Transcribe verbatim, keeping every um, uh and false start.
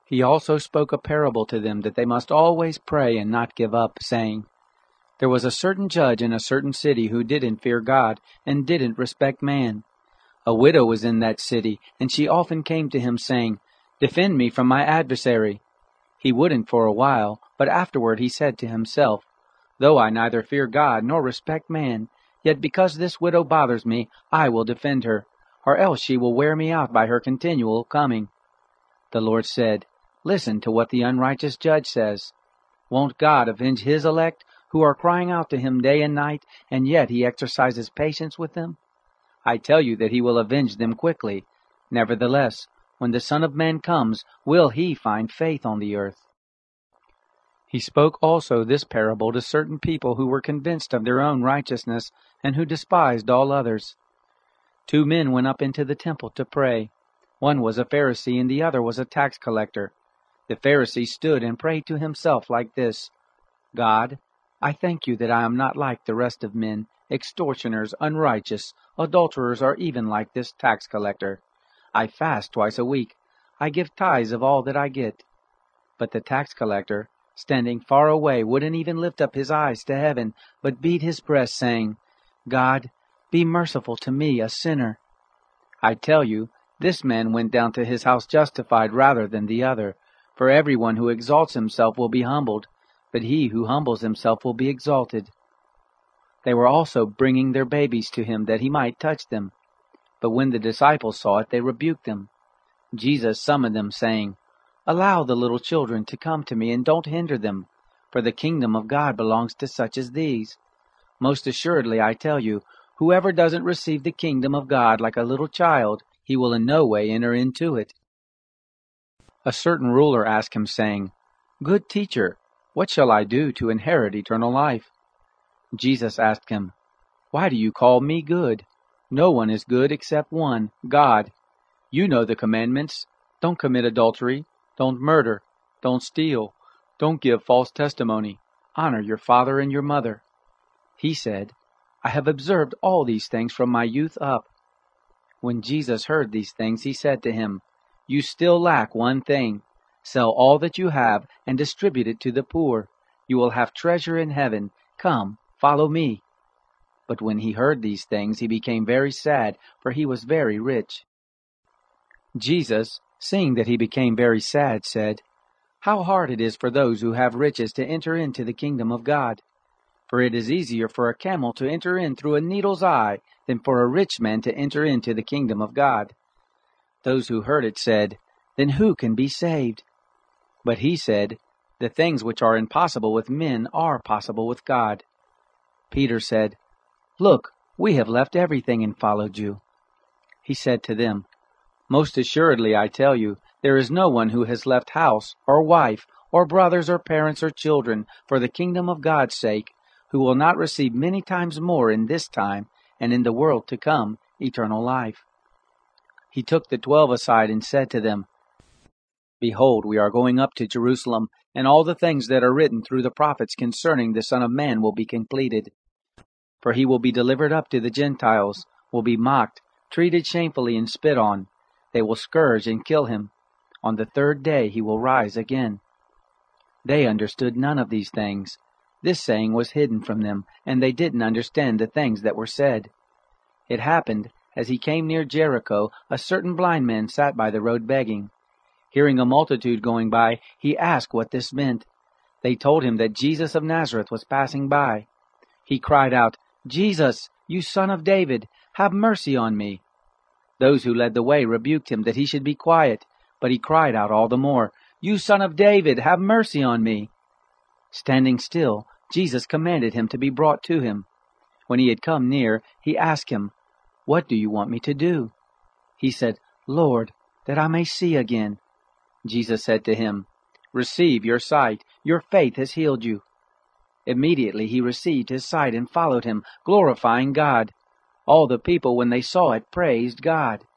He also spoke a parable to them that they must always pray and not give up, saying, There was a certain judge in a certain city who didn't fear God and didn't respect man. A widow was in that city, and she often came to him, saying, Defend me from my adversary. He wouldn't for a while, but afterward he said to himself, Though I neither fear God nor respect man, yet because this widow bothers me, I will defend her, or else she will wear me out by her continual coming. The Lord said, Listen to what the unrighteous judge says. Won't God avenge his elect, who are crying out to him day and night, and yet he exercises patience with them? I tell you that he will avenge them quickly. Nevertheless, when the Son of Man comes, will he find faith on the earth? He spoke also this parable to certain people who were convinced of their own righteousness, and who despised all others. Two men went up into the temple to pray. One was a Pharisee, and the other was a tax collector. The Pharisee stood and prayed to himself like this, God, I thank you that I am not like the rest of men, extortioners, unrighteous, adulterers, or even like this tax collector. I fast twice a week. I give tithes of all that I get. But the tax collector, standing far away, wouldn't even lift up his eyes to heaven, but beat his breast, saying, God, be merciful to me, a sinner. I tell you, this man went down to his house justified rather than the other. For everyone who exalts himself will be humbled, but he who humbles himself will be exalted. They were also bringing their babies to him that he might touch them. But when the disciples saw it, they rebuked them. Jesus summoned them, saying, Allow the little children to come to me, and don't hinder them, for the kingdom of God belongs to such as these. Most assuredly, I tell you, whoever doesn't receive the kingdom of God like a little child, he will in no way enter into it. A certain ruler asked him, saying, Good teacher, what shall I do to inherit eternal life? Jesus asked him, Why do you call me good? No one is good except one, God. You know the commandments. Don't commit adultery. Don't murder. Don't steal. Don't give false testimony. Honor your father and your mother. He said, I have observed all these things from my youth up. When Jesus heard these things, he said to him, You still lack one thing. Sell all that you have and distribute it to the poor. You will have treasure in heaven. Come, follow me. But when he heard these things, he became very sad, for he was very rich. Jesus, seeing that he became very sad, said, How hard it is for those who have riches to enter into the kingdom of God. For it is easier for a camel to enter in through a needle's eye than for a rich man to enter into the kingdom of God. Those who heard it said, Then who can be saved? But he said, The things which are impossible with men are possible with God. Peter said, Look, we have left everything and followed you. He said to them, Most assuredly I tell you, there is no one who has left house, or wife, or brothers, or parents, or children, for the kingdom of God's sake, who will not receive many times more in this time, and in the world to come, eternal life. He took the twelve aside and said to them, Behold, we are going up to Jerusalem, and all the things that are written through the prophets concerning the Son of Man will be completed. For he will be delivered up to the Gentiles, will be mocked, treated shamefully, and spit on. They will scourge and kill him. On the third day he will rise again. They understood none of these things. This saying was hidden from them, and they didn't understand the things that were said. It happened, as he came near Jericho, a certain blind man sat by the road begging. Hearing a multitude going by, he asked what this meant. They told him that Jesus of Nazareth was passing by. He cried out, Jesus, you son of David, have mercy on me. Those who led the way rebuked him that he should be quiet, but he cried out all the more, You son of David, have mercy on me. Standing still, Jesus commanded him to be brought to him. When he had come near, he asked him, What do you want me to do? He said, Lord, that I may see again. Jesus said to him, Receive your sight, your faith has healed you. Immediately he received his sight and followed him, glorifying God. All the people, when they saw it, praised God.